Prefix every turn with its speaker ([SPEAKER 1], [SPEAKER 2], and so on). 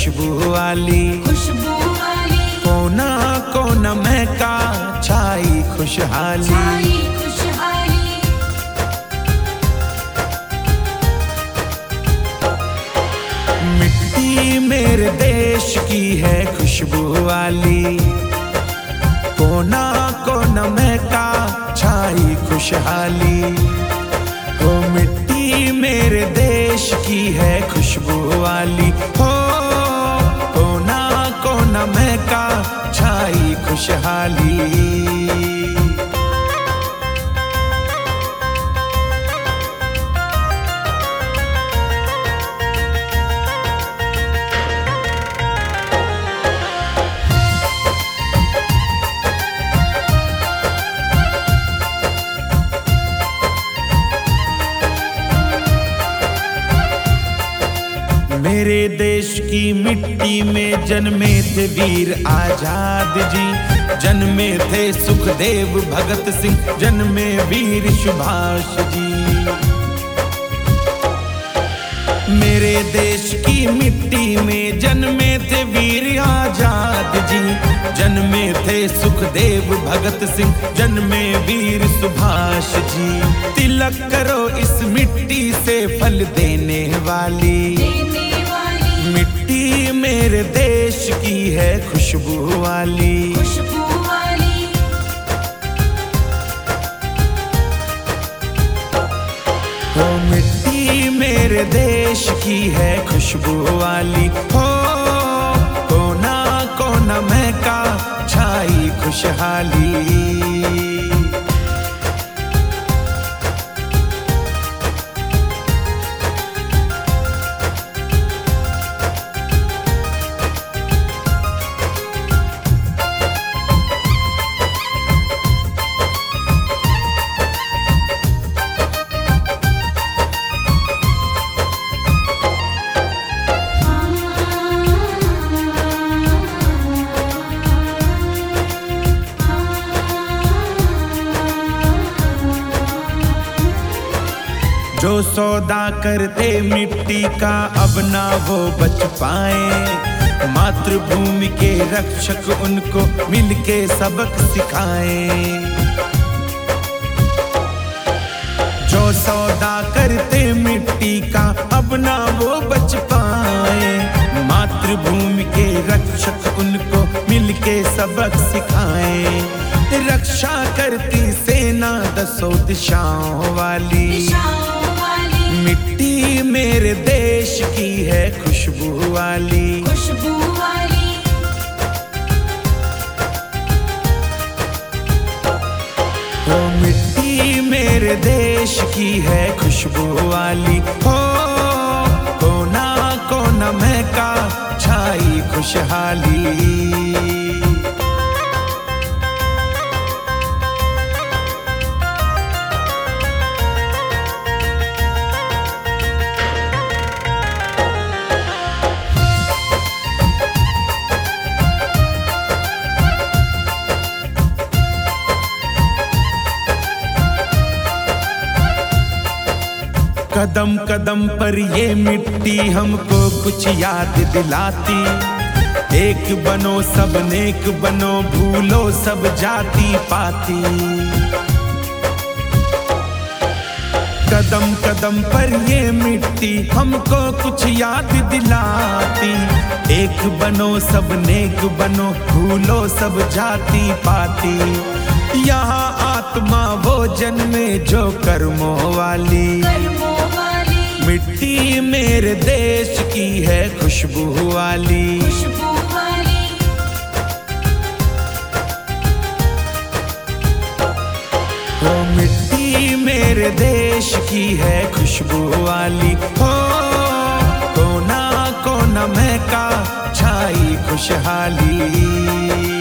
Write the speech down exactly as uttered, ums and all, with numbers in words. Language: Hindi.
[SPEAKER 1] खुशबू वाली,
[SPEAKER 2] खुशबू वाली,
[SPEAKER 1] कोना कोना महका छाई खुशहाली।
[SPEAKER 2] छाई खुशहाली।
[SPEAKER 1] मिट्टी मेरे देश की है खुशबू वाली, कोना कोना महका छाई खुशहाली। ओ मिट्टी मेरे देश की है खुशबू वाली, हो कोना कोना महका छाई खुशहाली। मेरे देश की मिट्टी में जन्मे थे वीर आजाद जी, जन्मे थे सुखदेव भगत सिंह, जन्मे वीर सुभाष जी। मेरे देश की मिट्टी में जन्मे थे वीर आजाद जी, जन्मे थे सुखदेव भगत सिंह, जन्मे वीर सुभाष जी। तिलक करो इस मिट्टी से फल देने वाली, मिट्टी मेरे देश की है खुशबू वाली,
[SPEAKER 2] खुशबू वाली।
[SPEAKER 1] हो मिट्टी मेरे देश की है खुशबू वाली, हो कोना कोना महका छाई खुशहाली। जो सौदा करते मिट्टी का अब ना वो बच पाए, मातृभूमि के रक्षक उनको मिलके सबक सिखाएं। जो सौदा करते मिट्टी का अब ना वो बच पाए, मातृभूमि के रक्षक उनको मिलके सबक सिखाएं। रक्षा करती सेना दसों दिशाओं वाली, मिट्टी मेरे देश की है खुशबू वाली,
[SPEAKER 2] खुशबू वाली।
[SPEAKER 1] हो मिट्टी मेरे देश की है खुशबू वाली, हो कोना कोना महका छाई खुशहाली। कदम कदम पर ये मिट्टी हमको कुछ याद दिलाती, एक बनो सब नेक बनो, भूलो सब जाति पाती। कदम कदम पर ये मिट्टी हमको कुछ याद दिलाती, एक बनो सब नेक बनो, भूलो सब जाति पाती। यहाँ आत्मा वो जन्मे जो कर्मों वाली, मिट्टी मेरे देश की है खुशबू वाली,
[SPEAKER 2] खुशबू वाली।
[SPEAKER 1] हो मिट्टी मेरे देश की है खुशबू वाली, हो कोना कोना महका छाई खुशहाली।